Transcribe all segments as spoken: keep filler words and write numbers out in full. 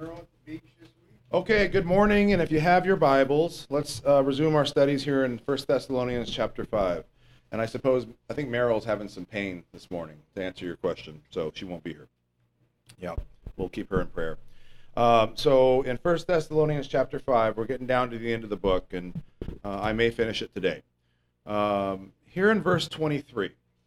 girl at the beach this week? Okay, good morning, and if you have your Bibles, let's uh, resume our studies here in First Thessalonians chapter five. And I suppose, I think Meryl's having some pain this morning, to answer your question, so she won't be here. Yeah, we'll keep her in prayer. Um, so in First Thessalonians chapter five, we're getting down to the end of the book, and uh, I may finish it today. Um, here in verse twenty-three.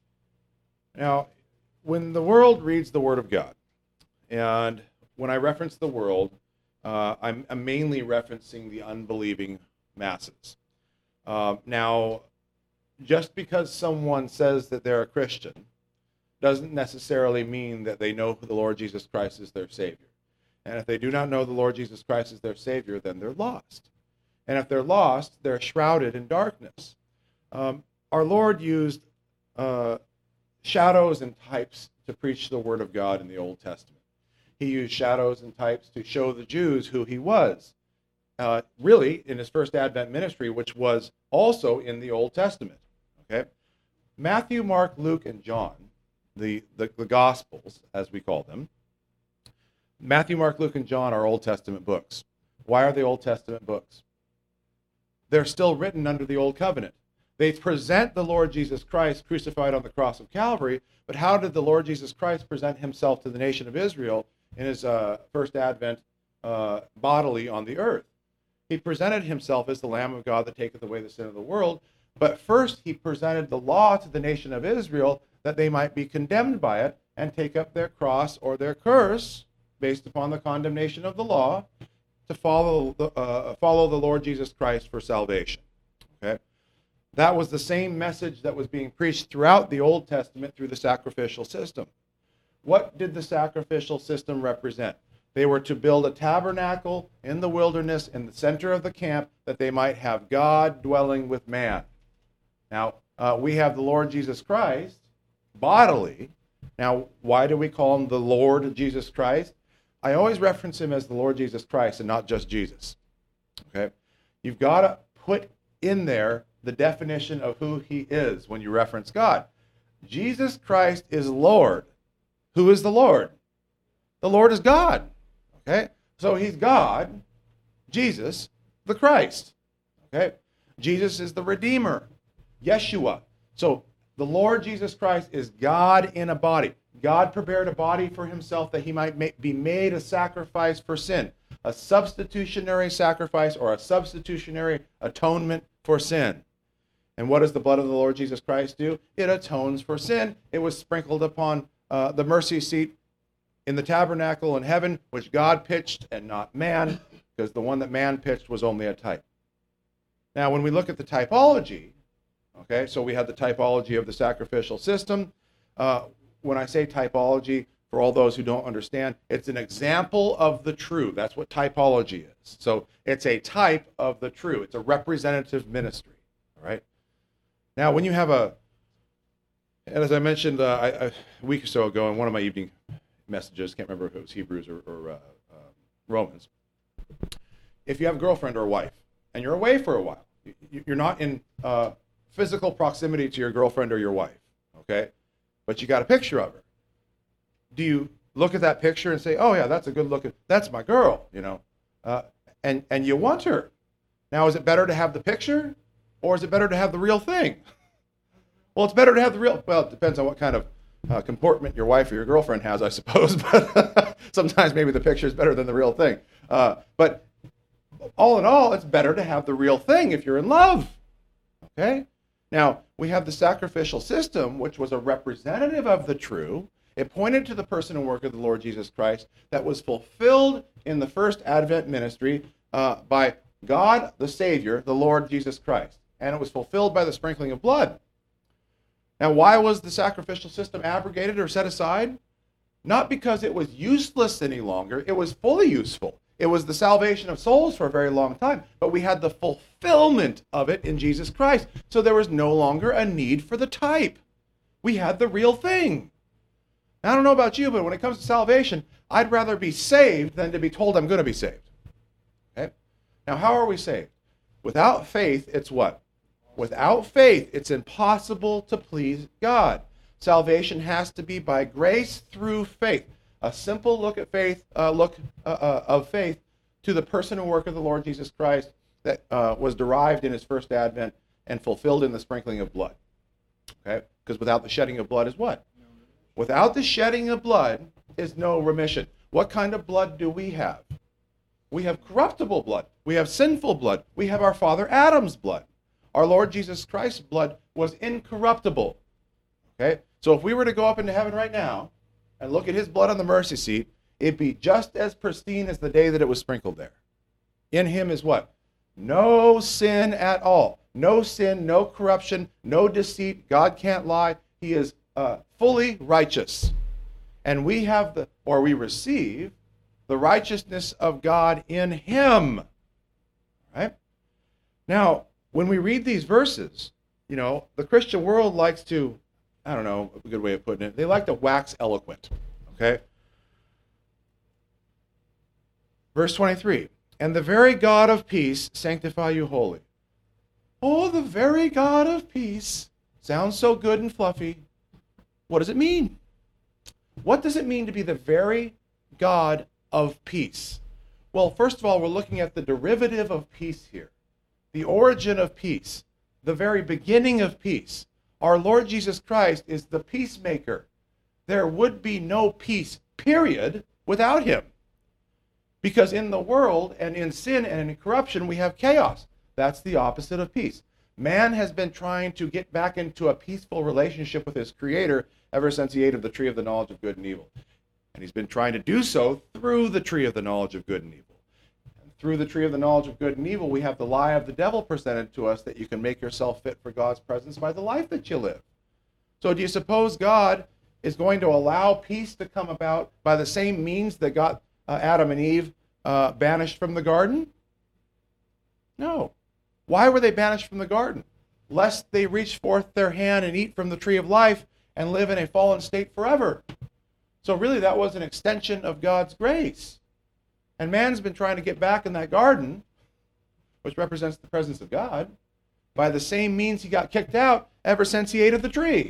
Now, when the world reads the Word of God, and when I reference the world, uh, I'm, I'm mainly referencing the unbelieving masses. Uh, now, just because someone says that they're a Christian doesn't necessarily mean that they know the Lord Jesus Christ is their Savior. And if they do not know the Lord Jesus Christ is their Savior, then they're lost. And if they're lost, they're shrouded in darkness. Um, our Lord used uh, shadows and types to preach the Word of God in the Old Testament. He used shadows and types to show the Jews who he was, uh, really in his first Advent ministry, which was also in the Old Testament. Okay, Matthew, Mark, Luke, and John, the, the, the Gospels, as we call them. Matthew, Mark, Luke, and John are Old Testament books. Why are they Old Testament books? They're still written under the Old Covenant. They present the Lord Jesus Christ crucified on the cross of Calvary, but how did the Lord Jesus Christ present himself to the nation of Israel in his uh, first advent uh, bodily on the earth? He presented himself as the Lamb of God that taketh away the sin of the world, but first he presented the law to the nation of Israel that they might be condemned by it and take up their cross or their curse based upon the condemnation of the law to follow the, uh, follow the Lord Jesus Christ for salvation. Okay? That was the same message that was being preached throughout the Old Testament through the sacrificial system. What did the sacrificial system represent? They were to build a tabernacle in the wilderness in the center of the camp that they might have God dwelling with man. Now, uh, we have the Lord Jesus Christ bodily. Now, why do we call him the Lord Jesus Christ? I always reference him as the Lord Jesus Christ and not just Jesus. Okay? You've got to put in there the definition of who he is when you reference God. Jesus Christ is Lord. Who is the Lord? The Lord is God. Okay? So he's God, Jesus, the Christ. Okay? Jesus is the Redeemer, Yeshua. So the Lord Jesus Christ is God in a body. God prepared a body for himself that he might make, be made a sacrifice for sin, a substitutionary sacrifice or a substitutionary atonement for sin. And what does the blood of the Lord Jesus Christ do? It atones for sin. It was sprinkled upon uh, the mercy seat in the tabernacle in heaven, which God pitched and not man, because the one that man pitched was only a type. Now, when we look at the typology, okay, so we have the typology of the sacrificial system. Uh, when I say typology, for all those who don't understand, it's an example of the true. That's what typology is. So it's a type of the true. It's a representative ministry, all right? Now, when you have a, and as I mentioned uh, I, a week or so ago in one of my evening messages, can't remember if it was Hebrews or, or uh, uh, Romans, if you have a girlfriend or a wife, and you're away for a while, you, you're not in uh, physical proximity to your girlfriend or your wife, okay? But you got a picture of her. Do you look at that picture and say, oh yeah, that's a good looking, that's my girl, you know, uh, and, and you want her. Now, is it better to have the picture? Or is it better to have the real thing? Well, it's better to have the real, well, it depends on what kind of uh, comportment your wife or your girlfriend has, I suppose, but sometimes maybe the picture is better than the real thing. Uh, but all in all, it's better to have the real thing if you're in love, okay? Now, we have the sacrificial system, which was a representative of the true. It pointed to the person and work of the Lord Jesus Christ that was fulfilled in the first Advent ministry uh, by God the Savior, the Lord Jesus Christ. And it was fulfilled by the sprinkling of blood. Now, why was the sacrificial system abrogated or set aside? Not because it was useless any longer. It was fully useful. It was the salvation of souls for a very long time. But we had the fulfillment of it in Jesus Christ. So there was no longer a need for the type. We had the real thing. Now, I don't know about you, but when it comes to salvation, I'd rather be saved than to be told I'm going to be saved. Okay? Now, how are we saved? Without faith, it's what? Without faith, it's impossible to please God. Salvation has to be by grace through faith. A simple look at faith, uh, look uh, uh, of faith to the person and work of the Lord Jesus Christ that uh, was derived in his first advent and fulfilled in the sprinkling of blood. Okay? Because without the shedding of blood is what? Without the shedding of blood is no remission. What kind of blood do we have? We have corruptible blood. We have sinful blood. We have our father Adam's blood. Our Lord Jesus Christ's blood was incorruptible. Okay? So if we were to go up into heaven right now and look at his blood on the mercy seat, it'd be just as pristine as the day that it was sprinkled there. In him is what? No sin at all. No sin, no corruption, no deceit. God can't lie. He is uh, fully righteous. And we have the, or we receive, the righteousness of God in him. Right? Now, when we read these verses, you know, the Christian world likes to, I don't know a good way of putting it, they like to wax eloquent. Okay? Verse twenty-three, and the very God of peace sanctify you wholly. Oh, the very God of peace. Sounds so good and fluffy. What does it mean? What does it mean to be the very God of peace? Well, first of all, we're looking at the derivative of peace here. The origin of peace. The very beginning of peace. Our Lord Jesus Christ is the peacemaker. There would be no peace, period, without him. Because in the world and in sin and in corruption, we have chaos. That's the opposite of peace. Man has been trying to get back into a peaceful relationship with his Creator ever since he ate of the tree of the knowledge of good and evil. And he's been trying to do so through the tree of the knowledge of good and evil. And through the tree of the knowledge of good and evil, we have the lie of the devil presented to us that you can make yourself fit for God's presence by the life that you live. So do you suppose God is going to allow peace to come about by the same means that got uh, Adam and Eve uh, banished from the garden? No. Why were they banished from the garden? Lest they reach forth their hand and eat from the tree of life and live in a fallen state forever. So really that was an extension of God's grace. And man's been trying to get back in that garden, which represents the presence of God, by the same means he got kicked out ever since he ate of the tree.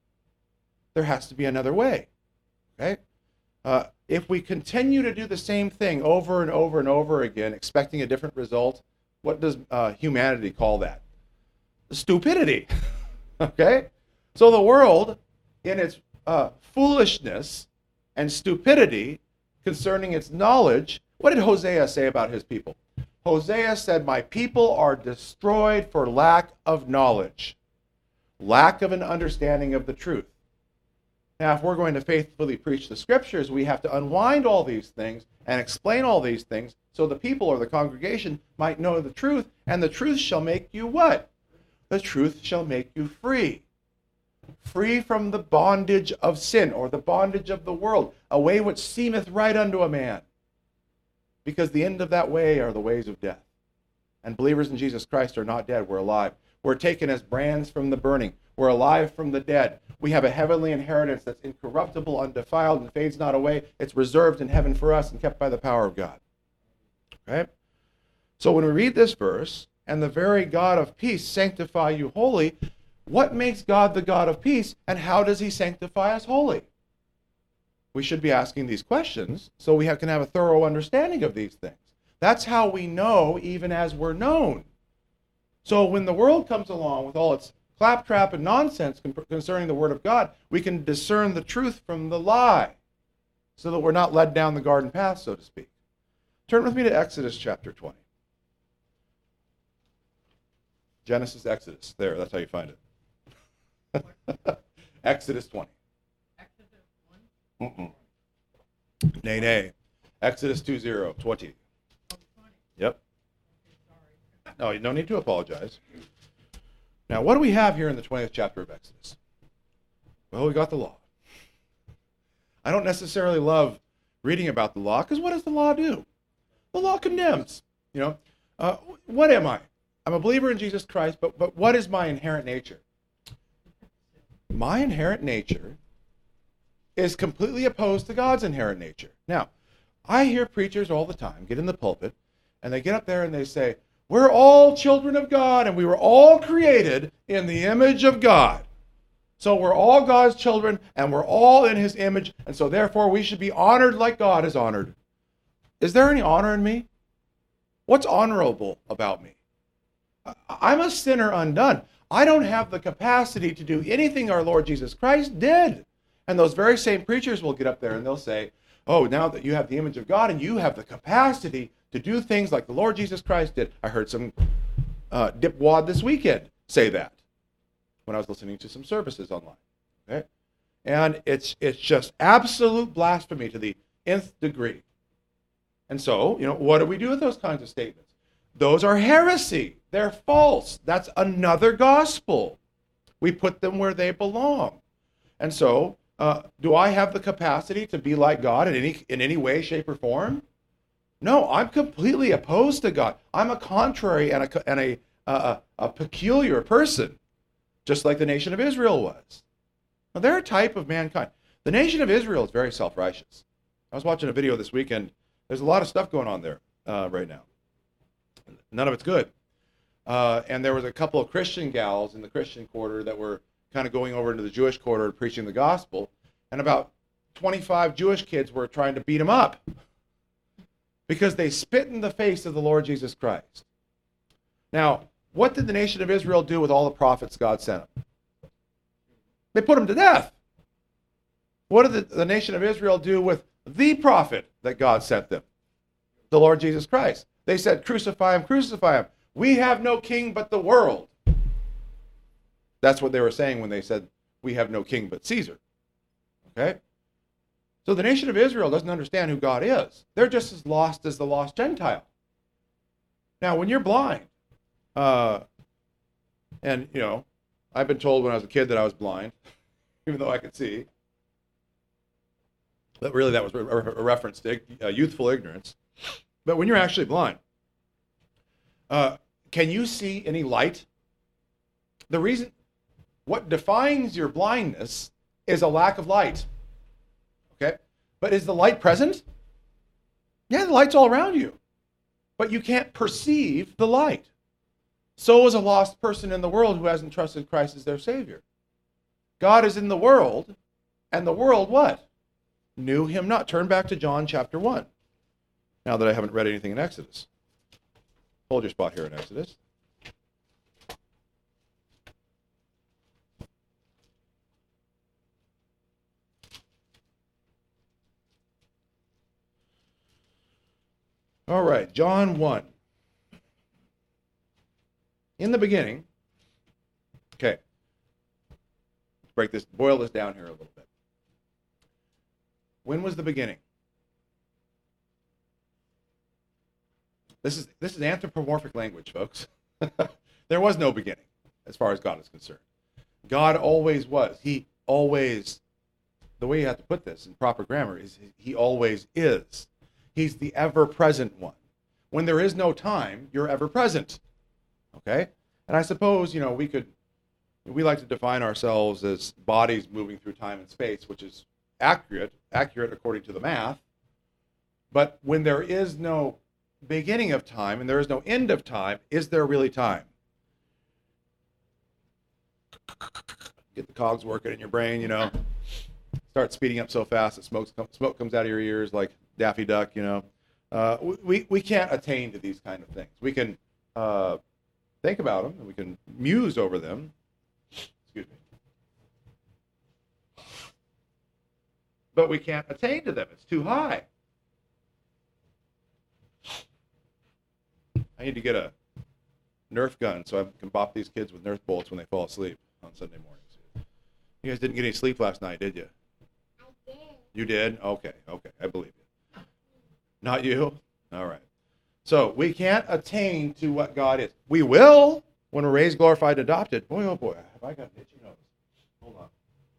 There has to be another way. Okay? Uh, if we continue to do the same thing over and over and over again, expecting a different result, what does uh, humanity call that? Stupidity. Okay? So the world, in its uh, foolishness and stupidity concerning its knowledge, what did Hosea say about his people? Hosea said, my people are destroyed for lack of knowledge, lack of an understanding of the truth. Now, if we're going to faithfully preach the scriptures, we have to unwind all these things and explain all these things so the people or the congregation might know the truth, and the truth shall make you what? The truth shall make you free. Free from the bondage of sin or the bondage of the world, a way which seemeth right unto a man. Because the end of that way are the ways of death. And believers in Jesus Christ are not dead, we're alive. We're taken as brands from the burning. We're alive from the dead. We have a heavenly inheritance that's incorruptible, undefiled, and fades not away. It's reserved in heaven for us and kept by the power of God. Okay? So when we read this verse, and the very God of peace sanctify you wholly, what makes God the God of peace, and how does he sanctify us wholly? We should be asking these questions so we have, can have a thorough understanding of these things. That's how we know even as we're known. So when the world comes along with all its claptrap and nonsense concerning the Word of God, we can discern the truth from the lie so that we're not led down the garden path, so to speak. Turn with me to Exodus chapter twenty. Genesis, Exodus. There, that's how you find it. Exodus twenty. Exodus one? Mm-mm. Nay, nay. Exodus two zero, twenty. Oh, twenty. Yep. Okay, sorry. No, you don't need to apologize. Now, what do we have here in the twentieth chapter of Exodus? Well, we got the law. I don't necessarily love reading about the law, because what does the law do? The law condemns. You know, uh, what am I? I'm a believer in Jesus Christ, but, but what is my inherent nature? My inherent nature is completely opposed to God's inherent nature. Now, I hear preachers all the time get in the pulpit, and they get up there and they say, we're all children of God, and we were all created in the image of God. So we're all God's children, and we're all in his image, and so therefore we should be honored like God is honored. Is there any honor in me? What's honorable about me? I'm a sinner undone. I don't have the capacity to do anything our Lord Jesus Christ did. And those very same preachers will get up there and they'll say, oh, now that you have the image of God and you have the capacity to do things like the Lord Jesus Christ did. I heard some uh, dipwad this weekend say that when I was listening to some services online. Okay? And it's it's just absolute blasphemy to the nth degree. And so, you know, what do we do with those kinds of statements? Those are heresy. They're false. That's another gospel. We put them where they belong. And so, uh, do I have the capacity to be like God in any in any way, shape, or form? No, I'm completely opposed to God. I'm a contrary and a and a a, a peculiar person, just like the nation of Israel was. Now, they're a type of mankind. The nation of Israel is very self-righteous. I was watching a video this weekend. There's a lot of stuff going on there uh, right now. None of it's good. Uh, and there was a couple of Christian gals in the Christian quarter that were kind of going over into the Jewish quarter preaching the gospel. And about twenty-five Jewish kids were trying to beat them up because they spit in the face of the Lord Jesus Christ. Now, what did the nation of Israel do with all the prophets God sent them? They put them to death. What did the, the nation of Israel do with the prophet that God sent them? The Lord Jesus Christ. They said, crucify him, crucify him. We have no king but the world. That's what they were saying when they said, we have no king but Caesar. Okay? So the nation of Israel doesn't understand who God is. They're just as lost as the lost Gentile. Now, when you're blind, uh, and, you know, I've been told when I was a kid that I was blind, even though I could see. But really that was a reference to uh, youthful ignorance. But when you're actually blind, uh, can you see any light? The reason, what defines your blindness is a lack of light. Okay? But is the light present? Yeah, the light's all around you. But you can't perceive the light. So is a lost person in the world who hasn't trusted Christ as their Savior. God is in the world, and the world what? Knew him not. Turn back to John chapter one. Now that I haven't read anything in Exodus. Hold your spot here in Exodus. All right, John one. In the beginning, okay, let's break this, boil this down here a little bit. When was the beginning? This is this is anthropomorphic language, folks. There was no beginning, as far as God is concerned. God always was. He always, the way you have to put this in proper grammar is he always is. He's the ever-present one. When there is no time, you're ever-present. Okay? And I suppose, you know, we could, we like to define ourselves as bodies moving through time and space, which is accurate, accurate according to the math. But when there is no beginning of time and there is no end of time, is there really time? Get the cogs working in your brain, you know. Start speeding up so fast that smoke, smoke comes out of your ears like Daffy Duck, you know. Uh, we, we can't attain to these kind of things. We can uh, think about them and we can muse over them. Excuse me. But we can't attain to them. It's too high. I need to get a Nerf gun so I can bop these kids with Nerf bullets when they fall asleep on Sunday mornings. You guys didn't get any sleep last night, did you? I did. You did? Okay, okay, I believe you. Not you? All right. So we can't attain to what God is. We will when we're raised, glorified, and adopted. Boy, oh boy, have I got an itchy nose. Hold on.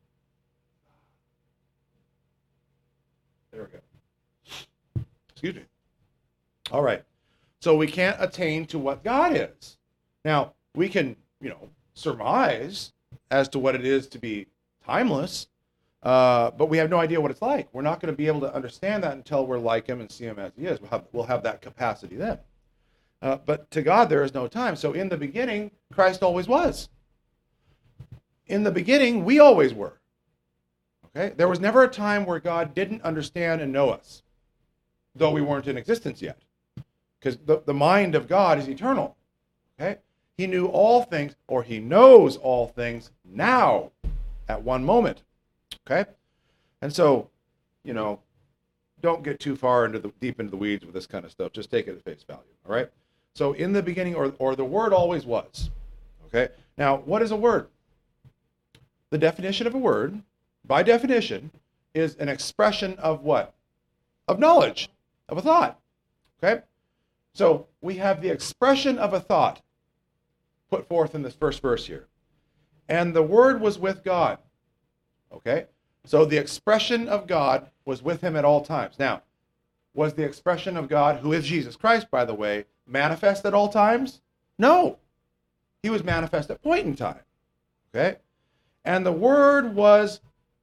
There we go. Excuse me. All right. So we can't attain to what God is. Now, we can, you know, surmise as to what it is to be timeless, uh, but we have no idea what it's like. We're not going to be able to understand that until we're like him and see him as he is. We'll have, we'll have that capacity then. Uh, but to God, there is no time. So in the beginning, Christ always was. in the beginning, we always were. Okay? There was never a time where God didn't understand and know us, though we weren't in existence yet. Because the, the mind of God is eternal. Okay? He knew all things, or he knows all things now, at one moment. Okay? And so, you know, don't get too far into the deep into the weeds with this kind of stuff. Just take it at face value. All right? So in the beginning, or, or the word always was. Okay? Now, what is a word? The definition of a word, by definition, is an expression of what? Of knowledge, of a thought. Okay? So we have the expression of a thought put forth in this first verse here. And the word was with God. Okay? So the expression of God was with him at all times. Now, was the expression of God, who is Jesus Christ, by the way, manifest at all times? No. He was manifest at point in time. Okay? And the Word was,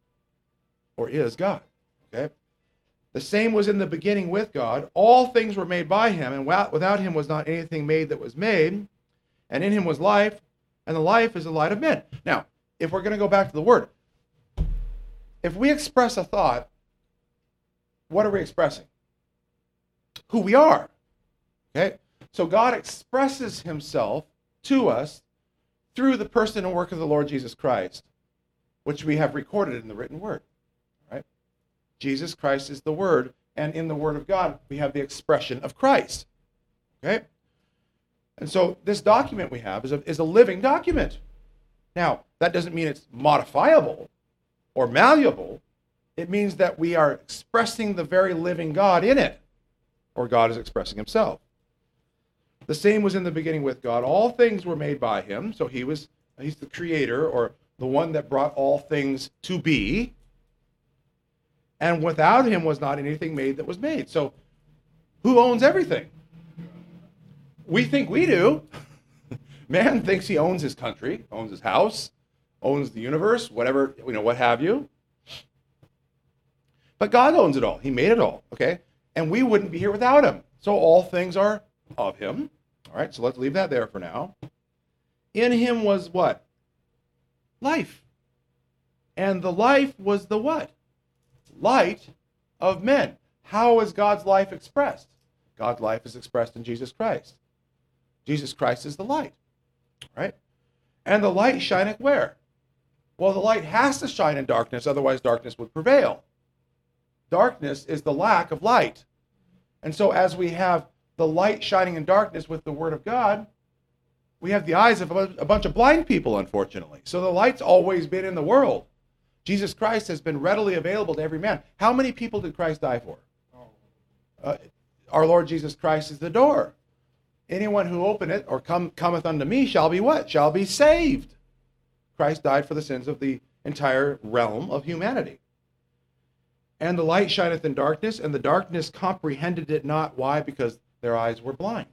or is, God. Okay? The same was in the beginning with God. All things were made by him, and without him was not anything made that was made. And in him was life, and the life is the light of men. Now, if we're going to go back to the Word, if we express a thought, what are we expressing? Who we are. Okay? So God expresses himself to us through the person and work of the Lord Jesus Christ, which we have recorded in the written word. Right? Jesus Christ is the Word, and in the Word of God, we have the expression of Christ. Okay? And so this document we have is a, is a living document. Now, that doesn't mean it's modifiable or malleable. It means that we are expressing the very living God in it, or God is expressing himself. The same was in the beginning with God. All things were made by him. So he was, he's the creator, or the one that brought all things to be. And without him was not anything made that was made. So who owns everything? We think we do. Man thinks he owns his country, owns his house, owns the universe, whatever, you know, what have you. But God owns it all. He made it all, okay? And we wouldn't be here without him. So all things are of him. All right, so let's leave that there for now. In him was what? Life. And the life was the what? Light of men. How is God's life expressed? God's life is expressed in Jesus Christ. Jesus Christ is the light. All right? And the light shineth where? Well, the light has to shine in darkness, otherwise darkness would prevail. Darkness is the lack of light. And so as we have the light shining in darkness with the Word of God, we have the eyes of a bunch of blind people, unfortunately. So the light's always been in the world. Jesus Christ has been readily available to every man. How many people did Christ die for? Uh, our Lord Jesus Christ is the door. Anyone who openeth or come, cometh unto me shall be what? Shall be saved. Christ died for the sins of the entire realm of humanity. And the light shineth in darkness, and the darkness comprehended it not. Why? Because their eyes were blind.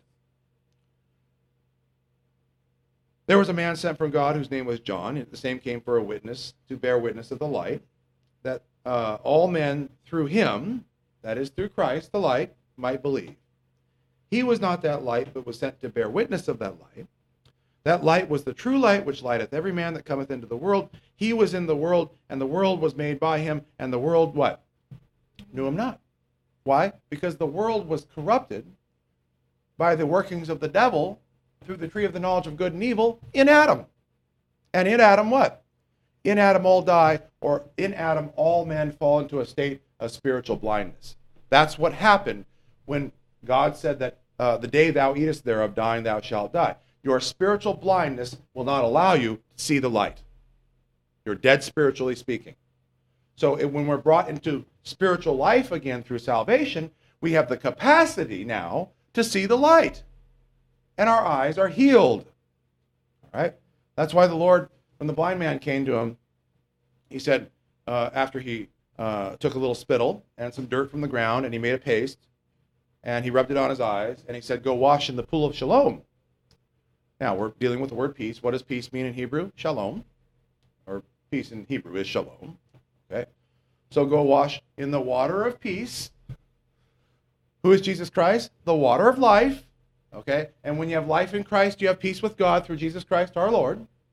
There was a man sent from God whose name was John. The same came for a witness, to bear witness of the light, that uh, all men through him, that is through Christ, the light, might believe. He was not that light, but was sent to bear witness of that light. That light was the true light, which lighteth every man that cometh into the world. He was in the world, and the world was made by him, and the world what? Knew him not. Why? Because the world was corrupted by the workings of the devil through the tree of the knowledge of good and evil in Adam. And in Adam what? In Adam all die, or in Adam all men fall into a state of spiritual blindness. That's what happened when God said that uh, the day thou eatest thereof, dying thou shalt die. Your spiritual blindness will not allow you to see the light. You're dead spiritually speaking. So it, when we're brought into spiritual life again through salvation, we have the capacity now to see the light. And our eyes are healed. All right? That's why the Lord, when the blind man came to him, he said, uh, after he uh, took a little spittle and some dirt from the ground, and he made a paste, and he rubbed it on his eyes, and he said, go wash in the pool of Shalom. Now, we're dealing with the word peace. What does peace mean in Hebrew? Shalom. Or peace in Hebrew is shalom. Okay? So go wash in the water of peace. Who is Jesus Christ? The water of life. Okay? And when you have life in Christ, you have peace with God through Jesus Christ our Lord.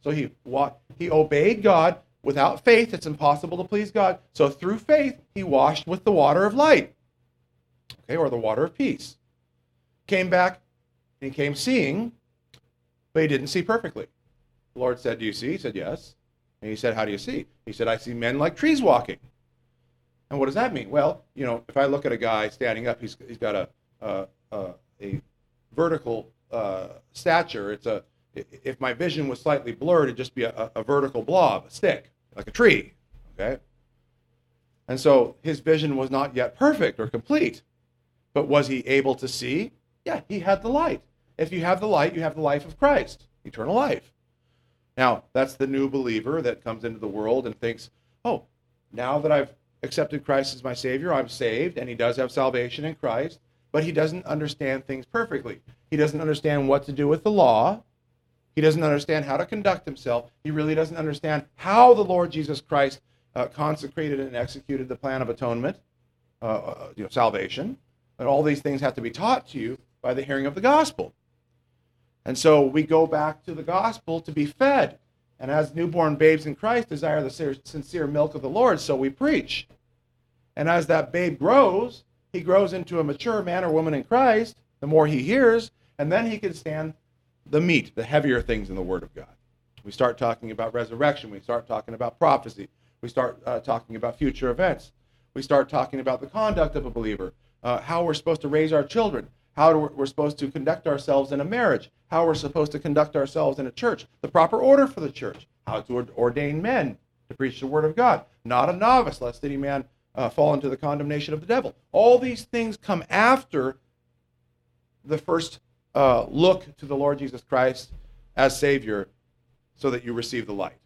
So he wa- he obeyed God. Without faith, it's impossible to please God. So through faith, he washed with the water of light, okay, or the water of peace. Came back, and he came seeing, but he didn't see perfectly. The Lord said, do you see? He said, yes. And he said, how do you see? He said, I see men like trees walking. And what does that mean? Well, you know, if I look at a guy standing up, he's he's got a a, a, a vertical uh, stature. It's a if my vision was slightly blurred, it'd just be a, a vertical blob, a stick, like a tree. Okay. And so his vision was not yet perfect or complete, but was he able to see? Yeah, he had the light. If you have the light, you have the life of Christ, eternal life. Now, that's the new believer that comes into the world and thinks, oh, now that I've accepted Christ as my Savior, I'm saved, and he does have salvation in Christ, but he doesn't understand things perfectly. He doesn't understand what to do with the law. He doesn't understand how to conduct himself. He really doesn't understand how the Lord Jesus Christ uh, consecrated and executed the plan of atonement, uh, uh, you know, salvation. And all these things have to be taught to you by the hearing of the gospel. And so we go back to the gospel to be fed. And as newborn babes in Christ desire the sincere milk of the Lord, so we preach. And as that babe grows, he grows into a mature man or woman in Christ, the more he hears, and then he can stand the meat, the heavier things in the Word of God. We start talking about resurrection. We start talking about prophecy. We start uh, talking about future events. We start talking about the conduct of a believer, uh, how we're supposed to raise our children, how we're supposed to conduct ourselves in a marriage, how we're supposed to conduct ourselves in a church, the proper order for the church, how to ordain men to preach the Word of God, not a novice, lest any man uh, fall into the condemnation of the devil. All these things come after the first uh, look to the Lord Jesus Christ as Savior so that you receive the light.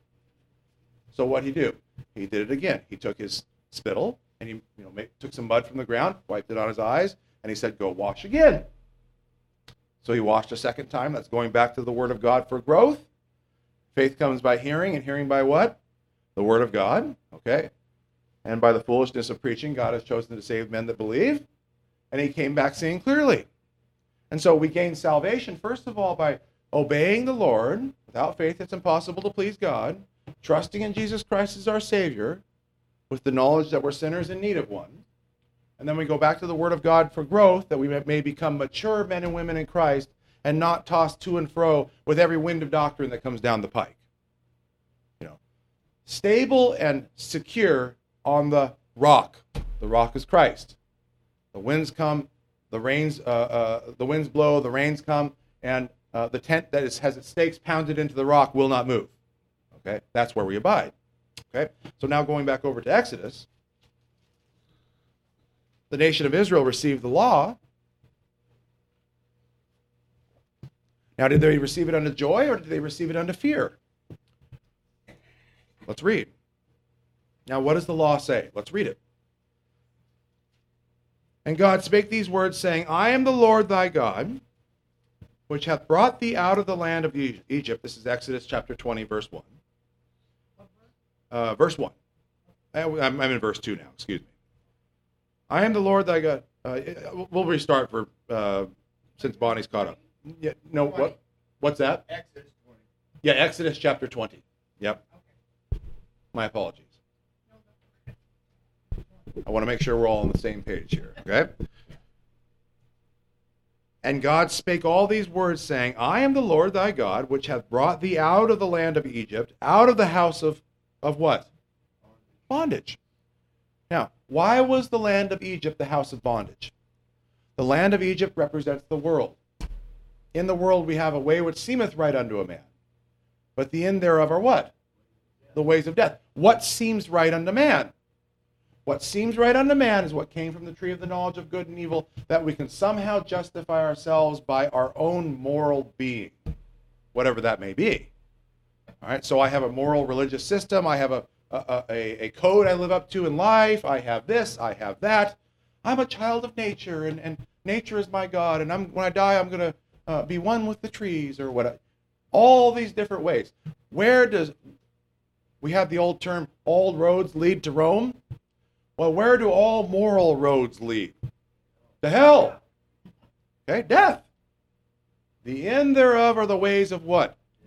So what did he do? He did it again. He took his spittle and he you know, made, took some mud from the ground, wiped it on his eyes, and he said, go wash again. So he washed a second time. That's going back to the Word of God for growth. Faith comes by hearing, and hearing by what? The Word of God. Okay. And by the foolishness of preaching, God has chosen to save men that believe. And he came back seeing clearly. And so we gain salvation, first of all, by obeying the Lord. Without faith, it's impossible to please God. Trusting in Jesus Christ as our Savior, with the knowledge that we're sinners in need of one. And then we go back to the Word of God for growth, that we may become mature men and women in Christ and not tossed to and fro with every wind of doctrine that comes down the pike. You know, stable and secure on the rock. The rock is Christ. The winds come, the rains, uh, uh, the winds blow, the rains come, and uh, the tent that is, has its stakes pounded into the rock will not move. Okay, that's where we abide. Okay, so now going back over to Exodus. The nation of Israel received the law. Now, did they receive it unto joy or did they receive it unto fear? Let's read. Now, what does the law say? Let's read it. And God spake these words, saying, I am the Lord thy God, which hath brought thee out of the land of Egypt. This is Exodus chapter twenty, verse one. Uh, verse one. I'm, I'm in verse two now, excuse me. I am the Lord thy God. Uh, we'll restart for uh, since Bonnie's caught up. Yeah, no, what? What's that? Exodus twenty. Yeah, Exodus chapter twenty. Yep. Okay. My apologies. No, no. I want to make sure we're all on the same page here. Okay. And God spake all these words, saying, I am the Lord thy God, which hath brought thee out of the land of Egypt, out of the house of of what? Bondage. Now, why was the land of Egypt the house of bondage? The land of Egypt represents the world. In the world we have a way which seemeth right unto a man, but the end thereof are what? The ways of death. What seems right unto man? What seems right unto man is what came from the tree of the knowledge of good and evil, that we can somehow justify ourselves by our own moral being, whatever that may be. All right, so I have a moral religious system. I have a A, a, a code I live up to in life. I have this, I have that. I'm a child of nature, and, and nature is my God, and I'm when I die, I'm going to uh, be one with the trees, or what. All these different ways. Where does, we have the old term, all roads lead to Rome? Well, where do all moral roads lead? To hell. Okay, death. The end thereof are the ways of what? Death.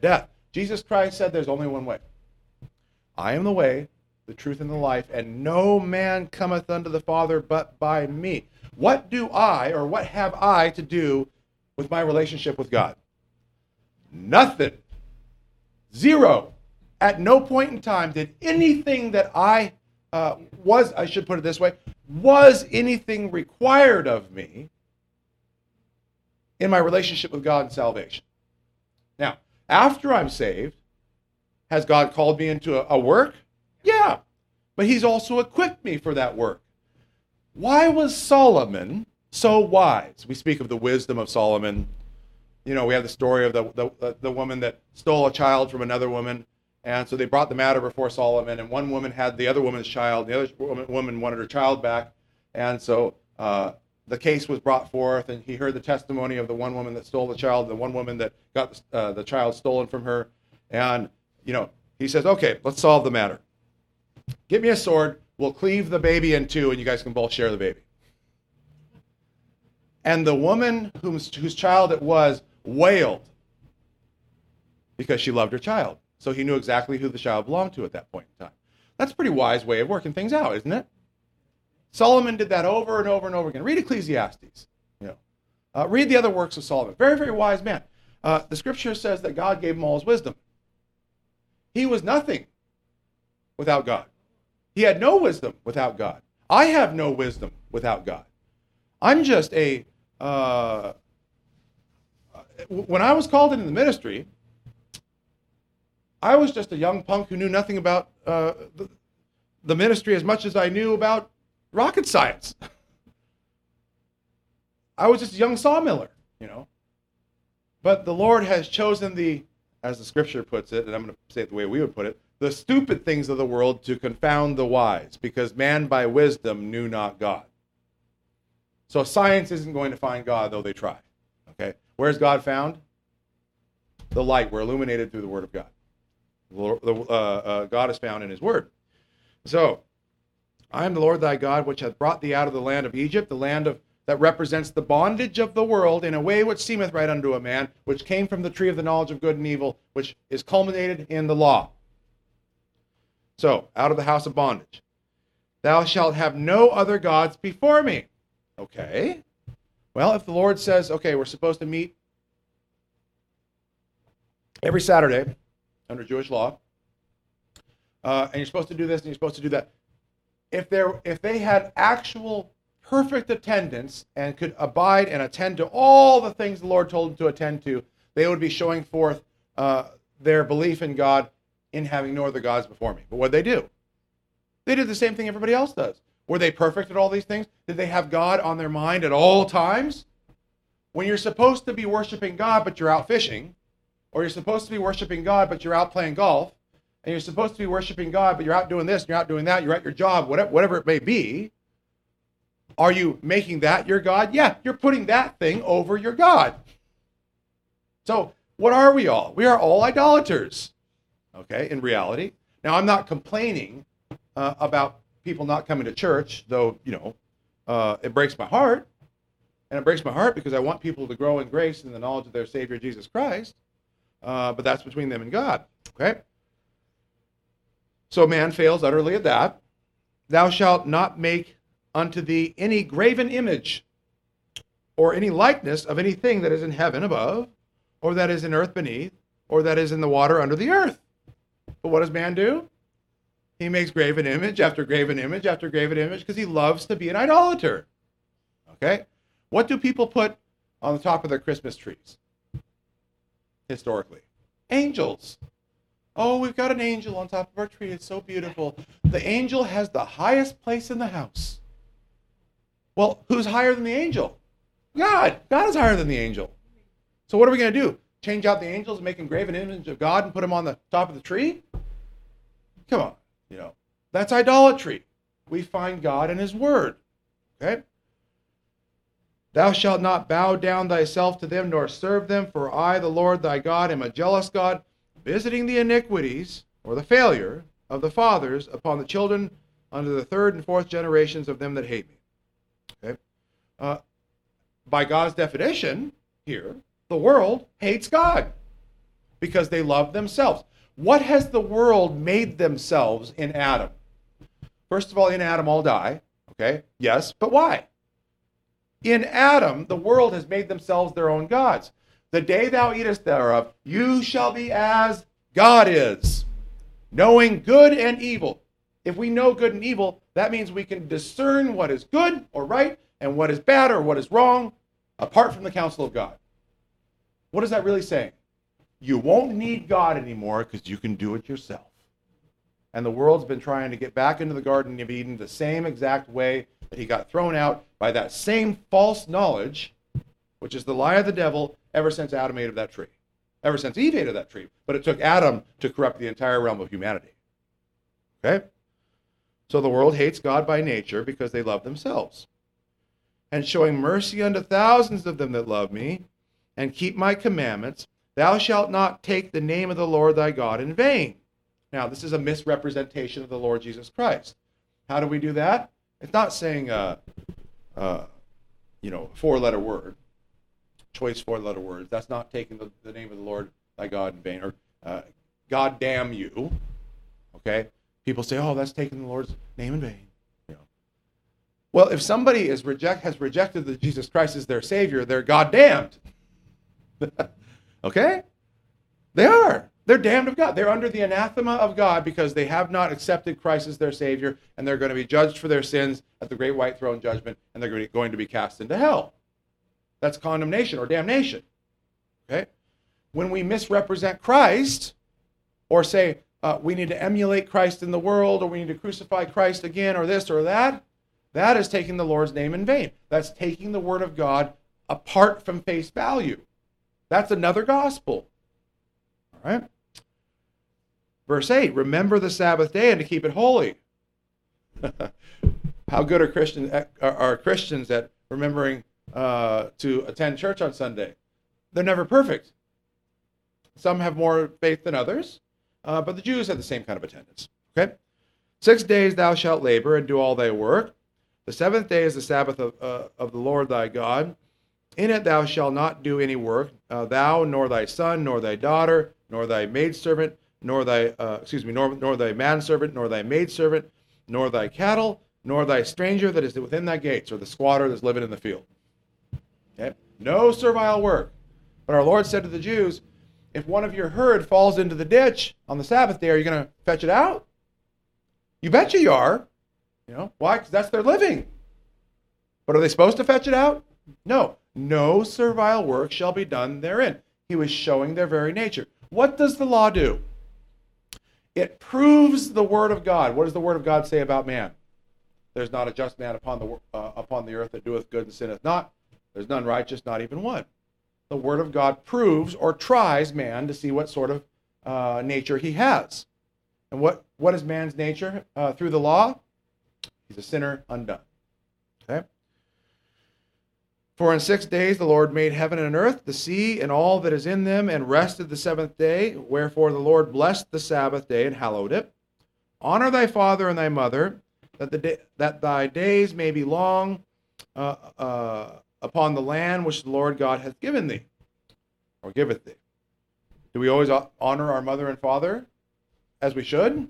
Jesus Christ said there's only one way. I am the way, the truth, and the life, and no man cometh unto the Father but by me. What do I, or what have I to do with my relationship with God? Nothing. Zero. At no point in time did anything that I uh, was, I should put it this way, was anything required of me in my relationship with God and salvation. Now, after I'm saved, has God called me into a, a work? Yeah. But he's also equipped me for that work. Why was Solomon so wise? We speak of the wisdom of Solomon. You know, we have the story of the, the, the woman that stole a child from another woman. And so they brought the matter before Solomon. And one woman had the other woman's child. The other woman, woman wanted her child back. And so uh, the case was brought forth. And he heard the testimony of the one woman that stole the child, the one woman that got uh, the child stolen from her. And, you know, he says, okay, let's solve the matter. Get me a sword. We'll cleave the baby in two, and you guys can both share the baby. And the woman whose, whose child it was wailed because she loved her child. So he knew exactly who the child belonged to at that point in time. That's a pretty wise way of working things out, isn't it? Solomon did that over and over and over again. Read Ecclesiastes. You know, uh, read the other works of Solomon. Very, very wise man. Uh, the scripture says that God gave him all his wisdom. He was nothing without God. He had no wisdom without God. I have no wisdom without God. I'm just a, uh, when I was called into the ministry, I was just a young punk who knew nothing about uh, the, the ministry as much as I knew about rocket science. I was just a young sawmiller, you know. But the Lord has chosen the, as the scripture puts it, and I'm going to say it the way we would put it, the stupid things of the world to confound the wise, because man by wisdom knew not God. So science isn't going to find God, though they try. Okay? Where's God found? The light. We're illuminated through the Word of God. The, uh, uh, God is found in His Word. So, I am the Lord thy God, which hath brought thee out of the land of Egypt, the land of that represents the bondage of the world, in a way which seemeth right unto a man, which came from the tree of the knowledge of good and evil, which is culminated in the law. So, out of the house of bondage. Thou shalt have no other gods before me. Okay. Well, if the Lord says, okay, we're supposed to meet every Saturday under Jewish law, uh, and you're supposed to do this and you're supposed to do that. If there, if they had actual perfect attendance and could abide and attend to all the things the Lord told them to attend to, they would be showing forth uh, their belief in God in having no other gods before me. But what did they do? They did the same thing everybody else does. Were they perfect at all these things? Did they have God on their mind at all times? When you're supposed to be worshiping God, but you're out fishing, or you're supposed to be worshiping God, but you're out playing golf, and you're supposed to be worshiping God, but you're out doing this, and you're out doing that, you're at your job, whatever, whatever it may be, are you making that your God? Yeah, you're putting that thing over your God. So what are we all? We are all idolaters, okay, in reality. Now, I'm not complaining uh, about people not coming to church, though, you know, uh, it breaks my heart. And it breaks my heart because I want people to grow in grace and the knowledge of their Savior, Jesus Christ. Uh, but that's between them and God, okay? So man fails utterly at that. Thou shalt not make unto thee any graven image or any likeness of anything that is in heaven above, or that is in earth beneath, or that is in the water under the earth. But what does man do? He makes graven image after graven image after graven image because he loves to be an idolater. Okay? What do people put on the top of their Christmas trees? Historically. Angels. Oh, we've got an angel on top of our tree. It's so beautiful. The angel has the highest place in the house. Well, who's higher than the angel? God. God is higher than the angel. So what are we going to do? Change out the angels and make them graven image of God and put them on the top of the tree? Come on. You know, that's idolatry. We find God in His Word. Okay? Thou shalt not bow down thyself to them, nor serve them, for I, the Lord thy God, am a jealous God, visiting the iniquities, or the failure, of the fathers upon the children unto the third and fourth generations of them that hate me. Okay? Uh, by God's definition here, the world hates God. Because they love themselves. What has the world made themselves in Adam? First of all, in Adam all die. Okay? Yes, but why? In Adam, the world has made themselves their own gods. The day thou eatest thereof, you shall be as God is, knowing good and evil. If we know good and evil, that means we can discern what is good or right and what is bad or what is wrong apart from the counsel of God. What is that really saying? You won't need God anymore because you can do it yourself. And the world's been trying to get back into the Garden of Eden the same exact way that he got thrown out by that same false knowledge, which is the lie of the devil, ever since Adam ate of that tree. Ever since Eve ate of that tree. But it took Adam to corrupt the entire realm of humanity. Okay? So the world hates God by nature because they love themselves. And showing mercy unto thousands of them that love me, and keep my commandments, thou shalt not take the name of the Lord thy God in vain. Now, this is a misrepresentation of the Lord Jesus Christ. How do we do that? It's not saying, uh, uh, you know, four-letter word, choice four-letter words. That's not taking the, the name of the Lord thy God in vain, or uh, God damn you. Okay? People say, oh, that's taking the Lord's name in vain. You know. Well, if somebody is reject has rejected that Jesus Christ as their Savior, they're God damned. Okay? They are. They're damned of God. They're under the anathema of God because they have not accepted Christ as their Savior, and they're going to be judged for their sins at the great white throne judgment, and they're going to be cast into hell. That's condemnation or damnation. Okay? When we misrepresent Christ, or say uh, we need to emulate Christ in the world, or we need to crucify Christ again, or this or that, that is taking the Lord's name in vain. That's taking the Word of God apart from face value. That's another gospel. All right? Verse eight, remember the Sabbath day and to keep it holy. How good are Christians, are Christians at remembering uh, to attend church on Sunday? They're never perfect. Some have more faith than others, uh, but the Jews had the same kind of attendance. Okay? Six days thou shalt labor and do all thy work. The seventh day is the Sabbath of, uh, of the Lord thy God. In it thou shalt not do any work, uh, thou, nor thy son, nor thy daughter, nor thy maidservant, nor thy, uh, excuse me, nor, nor thy manservant, nor thy maidservant, nor thy cattle, nor thy stranger that is within thy gates, or the squatter that's living in the field. Okay? No servile work. But our Lord said to the Jews, if one of your herd falls into the ditch on the Sabbath day, are you going to fetch it out? You betcha you are. You know, why? Because that's their living. But are they supposed to fetch it out? No. No servile work shall be done therein. He was showing their very nature. What does the law do? It proves the word of God. What does the word of God say about man? There's not a just man upon the uh, upon the earth that doeth good and sinneth not. There's none righteous, not even one. The word of God proves or tries man to see what sort of uh, nature he has. And what, what is man's nature uh, through the law? He's a sinner undone. Okay? For in six days the Lord made heaven and earth, the sea, and all that is in them, and rested the seventh day. Wherefore the Lord blessed the Sabbath day and hallowed it. Honor thy father and thy mother, that the day, that thy days may be long uh, uh, upon the land which the Lord God hath given thee, or giveth thee. Do we always honor our mother and father as we should?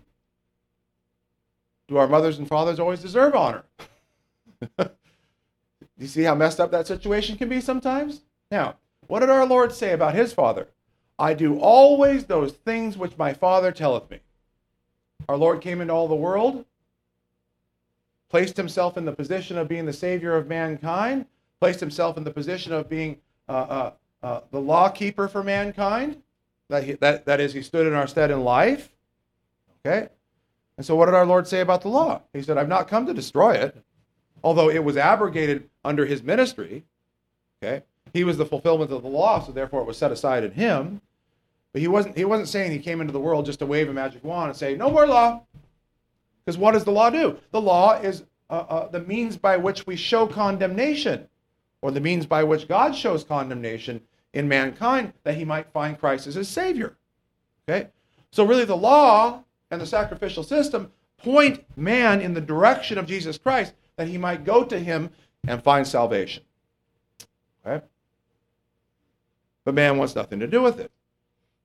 Do our mothers and fathers always deserve honor? Do you see how messed up that situation can be sometimes? Now, what did our Lord say about his Father? I do always those things which my Father telleth me. Our Lord came into all the world, placed himself in the position of being the Savior of mankind, placed himself in the position of being uh, uh, uh, the law keeper for mankind. That, he, that, that is, he stood in our stead in life. Okay? And so what did our Lord say about the law? He said, I've not come to destroy it, although it was abrogated under his ministry. Okay? He was the fulfillment of the law, so therefore it was set aside in him. But he wasn't, he wasn't saying he came into the world just to wave a magic wand and say, no more law. Because what does the law do? The law is uh, uh, the means by which we show condemnation, or the means by which God shows condemnation in mankind, that he might find Christ as his Savior. Okay? So really the law and the sacrificial system point man in the direction of Jesus Christ, that he might go to him and find salvation. Okay? But man wants nothing to do with it.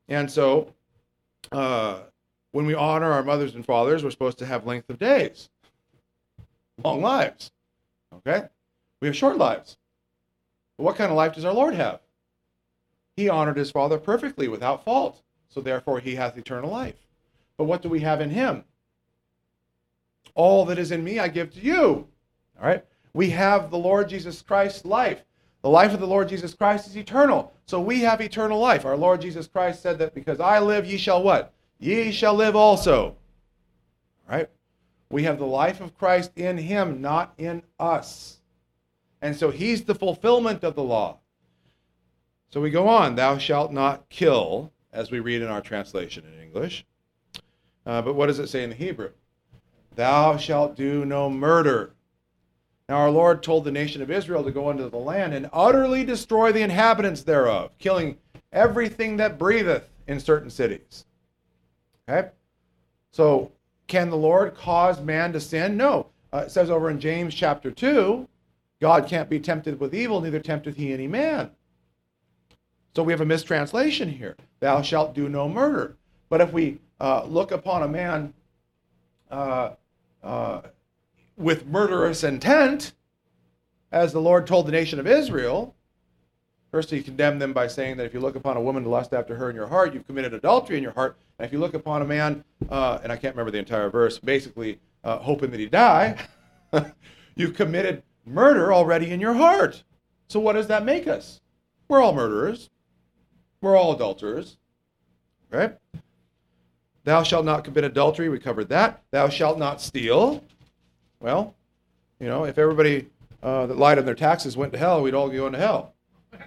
And so uh, when we honor our mothers and fathers, we're supposed to have length of days, long lives. Okay? We have short lives. But what kind of life does our Lord have? He honored his Father perfectly without fault. So therefore he hath eternal life. But what do we have in him? All that is in me I give to you. All right? We have the Lord Jesus Christ's life. The life of the Lord Jesus Christ is eternal. So we have eternal life. Our Lord Jesus Christ said that because I live, ye shall what? Ye shall live also. All right? We have the life of Christ in him, not in us. And so he's the fulfillment of the law. So we go on. Thou shalt not kill, as we read in our translation in English. Uh, but what does it say in the Hebrew? Thou shalt do no murder. Now our Lord told the nation of Israel to go into the land and utterly destroy the inhabitants thereof, killing everything that breatheth in certain cities. Okay? So can the Lord cause man to sin? No. Uh, it says over in James chapter two, God can't be tempted with evil, neither tempteth he any man. So we have a mistranslation here. Thou shalt do no murder. But if we uh, look upon a man uh, uh, with murderous intent, as the Lord told the nation of Israel, first he condemned them by saying that if you look upon a woman to lust after her in your heart, you've committed adultery in your heart. And if you look upon a man, uh, and I can't remember the entire verse, basically uh, hoping that he die, you've committed murder already in your heart. So what does that make us? We're all murderers. We're all adulterers. Right? Thou shalt not commit adultery. We covered that. Thou shalt not steal. Well, you know, if everybody uh, that lied on their taxes went to hell, we'd all go into hell.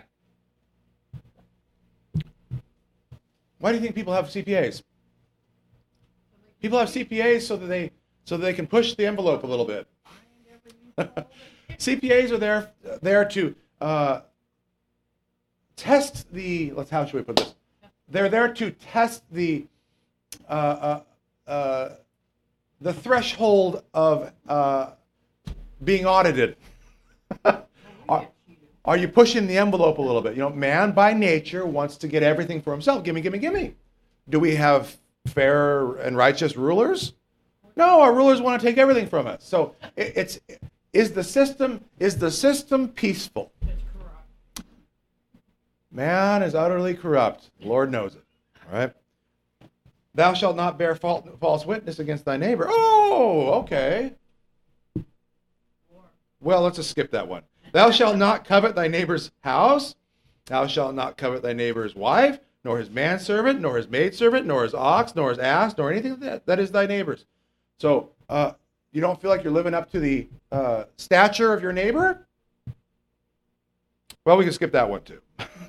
Why do you think people have C P As? People have C P As so that they so that they can push the envelope a little bit. C P As are there there to uh, test the. Let's how should we put this? They're there to test the uh, uh, uh, the threshold of uh, being audited. are, are you pushing the envelope a little bit? You know, man by nature wants to get everything for himself. Gimme, gimme, gimme. Do we have fair and righteous rulers? No, our rulers want to take everything from us. So it, it's is the system is the system peaceful? It's corrupt. Man is utterly corrupt. The Lord knows it. All right. Thou shalt not bear false witness against thy neighbor. Oh, okay. Well, let's just skip that one. Thou shalt not covet thy neighbor's house. Thou shalt not covet thy neighbor's wife, nor his manservant, nor his maidservant, nor his ox, nor his ass, nor anything that, that is thy neighbor's. So, uh, you don't feel like you're living up to the uh, stature of your neighbor? Well, we can skip that one too.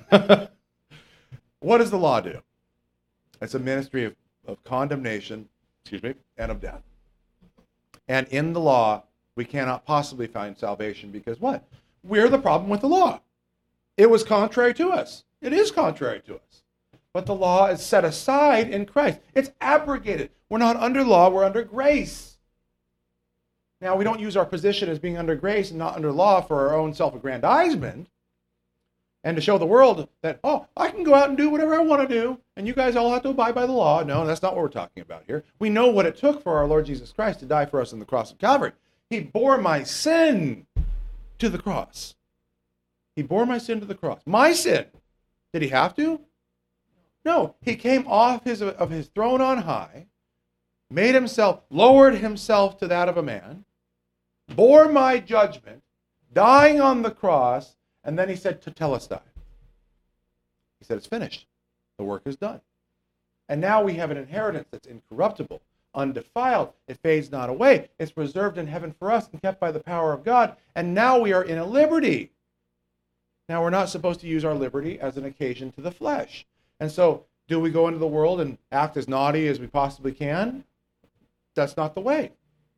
What does the law do? It's a ministry of, of condemnation, excuse me, and of death. And in the law, we cannot possibly find salvation because what? We're the problem with the law. It was contrary to us. It is contrary to us. But the law is set aside in Christ. It's abrogated. We're not under law, we're under grace. Now, we don't use our position as being under grace and not under law for our own self-aggrandizement and to show the world that, oh, I can go out and do whatever I want to do, and you guys all have to abide by the law. No, that's not what we're talking about here. We know what it took for our Lord Jesus Christ to die for us on the cross of Calvary. He bore my sin to the cross. He bore my sin to the cross. My sin. Did he have to? No. He came off his, of his throne on high, made himself, lowered himself to that of a man, bore my judgment, dying on the cross, and then he said, Tetelestai. He said, it's finished. The work is done. And now we have an inheritance that's incorruptible, undefiled. It fades not away. It's preserved in heaven for us and kept by the power of God. And now we are in a liberty. Now we're not supposed to use our liberty as an occasion to the flesh. And so, do we go into the world and act as naughty as we possibly can? That's not the way.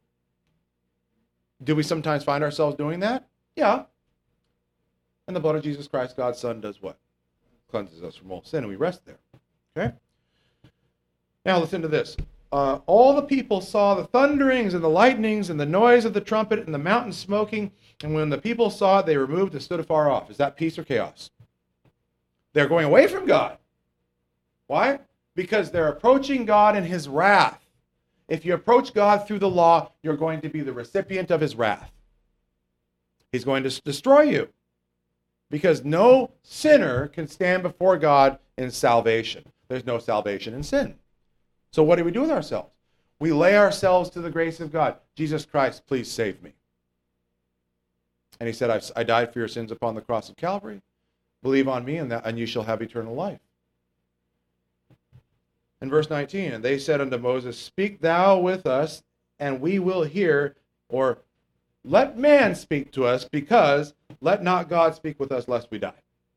Do we sometimes find ourselves doing that? Yeah. And the blood of Jesus Christ, God's Son, does what? Cleanses us from all sin, and we rest there. Okay? Now listen to this. Uh, all the people saw the thunderings and the lightnings and the noise of the trumpet and the mountain smoking, and when the people saw it, they removed and stood afar off. Is that peace or chaos? They're going away from God. Why? Because they're approaching God in his wrath. If you approach God through the law, you're going to be the recipient of his wrath. He's going to destroy you. Because no sinner can stand before God in salvation. There's no salvation in sin. So what do we do with ourselves? We lay ourselves to the grace of God. Jesus Christ, please save me. And he said, I died for your sins upon the cross of Calvary. Believe on me, and, that, and you shall have eternal life. In verse nineteen, and they said unto Moses, speak thou with us, and we will hear, or let man speak to us, because let not God speak with us, lest we die.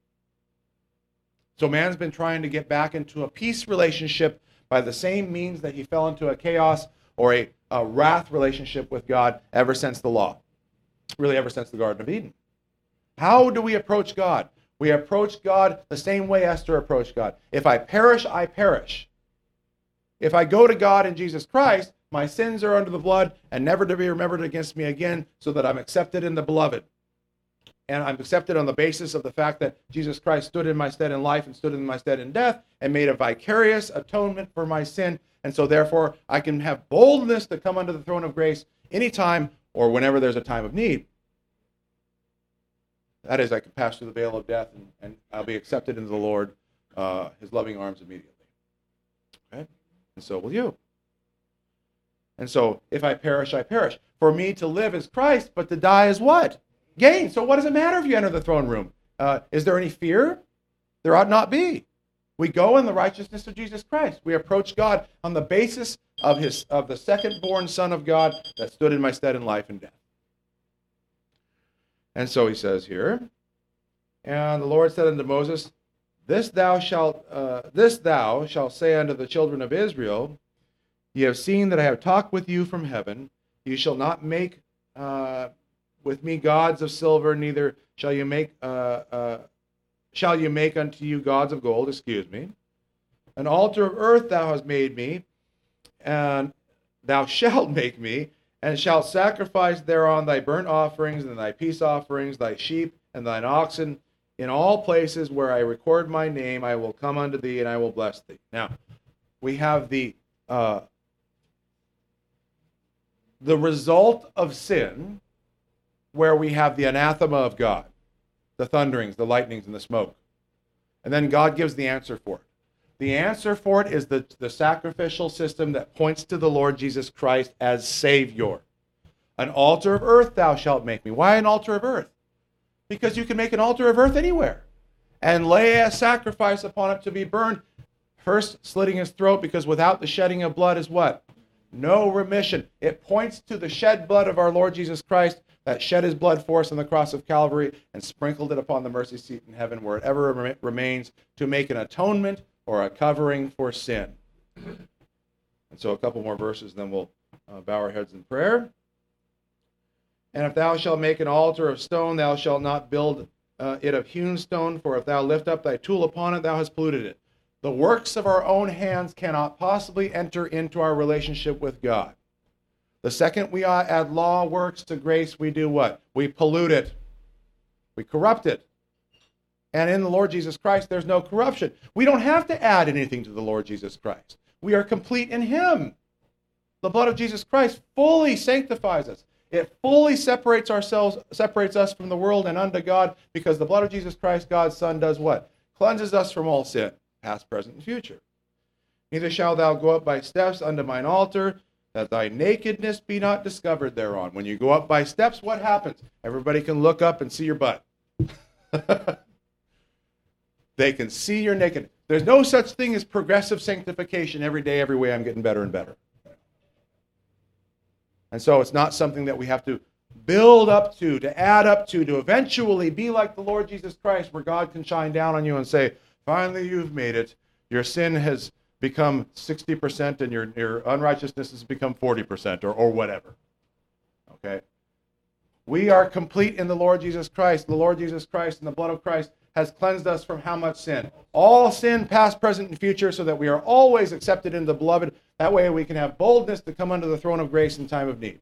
So man's been trying to get back into a peace relationship by the same means that he fell into a chaos or a, a wrath relationship with God ever since the law. Really ever since the Garden of Eden. How do we approach God? We approach God the same way Esther approached God. If I perish, I perish. If I go to God in Jesus Christ, my sins are under the blood and never to be remembered against me again, so that I'm accepted in the beloved. And I'm accepted on the basis of the fact that Jesus Christ stood in my stead in life and stood in my stead in death and made a vicarious atonement for my sin. And so therefore, I can have boldness to come under the throne of grace anytime or whenever there's a time of need. That is, I can pass through the veil of death and, and I'll be accepted into the Lord, uh, his loving arms immediately. Okay? And so will you. And so, if I perish, I perish. For me to live is Christ, but to die is what? Gain. So what does it matter if you enter the throne room? Uh, is there any fear? There ought not be. We go in the righteousness of Jesus Christ. We approach God on the basis of his of the second-born Son of God that stood in my stead in life and death. And so he says here, and the Lord said unto Moses, This thou shalt, uh, this thou shalt say unto the children of Israel, Ye have seen that I have talked with you from heaven. You shall not make uh, with me gods of silver, neither shall you make uh, uh, shall you make unto you gods of gold. Excuse me. An altar of earth thou hast made me, and thou shalt make me, and shalt sacrifice thereon thy burnt offerings and thy peace offerings, thy sheep and thine oxen. In all places where I record my name, I will come unto thee, and I will bless thee. Now, we have the uh, the result of sin, where we have the anathema of God, the thunderings, the lightnings, and the smoke. And then God gives the answer for it. The answer for it is the, the sacrificial system that points to the Lord Jesus Christ as Savior. An altar of earth thou shalt make me. Why an altar of earth? Because you can make an altar of earth anywhere and lay a sacrifice upon it to be burned. First, slitting his throat, because without the shedding of blood is what? No remission. It points to the shed blood of our Lord Jesus Christ that shed his blood for us on the cross of Calvary and sprinkled it upon the mercy seat in heaven, where it ever rem- remains to make an atonement or a covering for sin. And so a couple more verses, then we'll uh, bow our heads in prayer. And if thou shalt make an altar of stone, thou shalt not build uh, it of hewn stone, for if thou lift up thy tool upon it, thou hast polluted it. The works of our own hands cannot possibly enter into our relationship with God. The second we add law works to grace, we do what? We pollute it. We corrupt it. And in the Lord Jesus Christ, there's no corruption. We don't have to add anything to the Lord Jesus Christ. We are complete in him. The blood of Jesus Christ fully sanctifies us. It fully separates ourselves, separates us from the world and unto God, because the blood of Jesus Christ, God's Son, does what? Cleanses us from all sin, past, present, and future. Neither shalt thou go up by steps unto mine altar, that thy nakedness be not discovered thereon. When you go up by steps, what happens? Everybody can look up and see your butt. They can see your nakedness. There's no such thing as progressive sanctification. Every day, every way, I'm getting better and better. And so it's not something that we have to build up to, to add up to, to eventually be like the Lord Jesus Christ, where God can shine down on you and say, finally, you've made it. Your sin has become sixty percent and your, your unrighteousness has become forty percent or, or whatever. Okay? We are complete in the Lord Jesus Christ. The Lord Jesus Christ and the blood of Christ has cleansed us from how much sin? All sin, past, present, and future, so that we are always accepted in the beloved. That way we can have boldness to come under the throne of grace in time of need.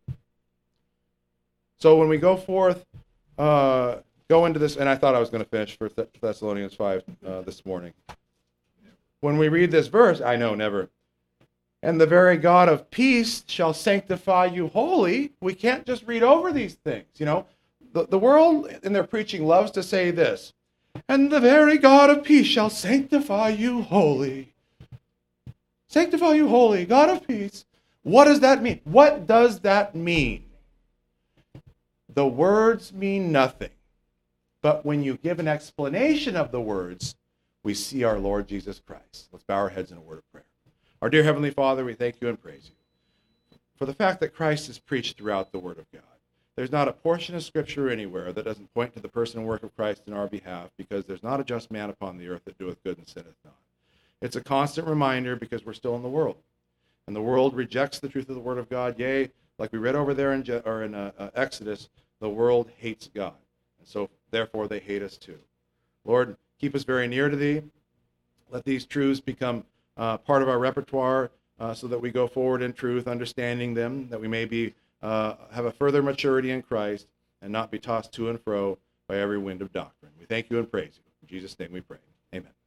So when we go forth, uh, go into this, and I thought I was going to finish for Thessalonians five uh, this morning. when we read this verse, I know, never. And the very God of peace shall sanctify you wholly. We can't just read over these things. You know, the, the world in their preaching loves to say this. And the very God of peace shall sanctify you wholly. Sanctify you wholly, God of peace. What does that mean? What does that mean? The words mean nothing. But when you give an explanation of the words, we see our Lord Jesus Christ. Let's bow our heads in a word of prayer. Our dear Heavenly Father, we thank you and praise you for the fact that Christ is preached throughout the Word of God. There's not a portion of Scripture anywhere that doesn't point to the person and work of Christ in our behalf, because there's not a just man upon the earth that doeth good and sinneth not. It's a constant reminder because we're still in the world. And the world rejects the truth of the Word of God. Yea, like we read over there in, Je- or in uh, uh, Exodus, the world hates God. And so, therefore, they hate us too. Lord, keep us very near to thee. Let these truths become uh, part of our repertoire uh, so that we go forward in truth, understanding them, that we may be uh, have a further maturity in Christ and not be tossed to and fro by every wind of doctrine. We thank you and praise you. In Jesus' name we pray. Amen.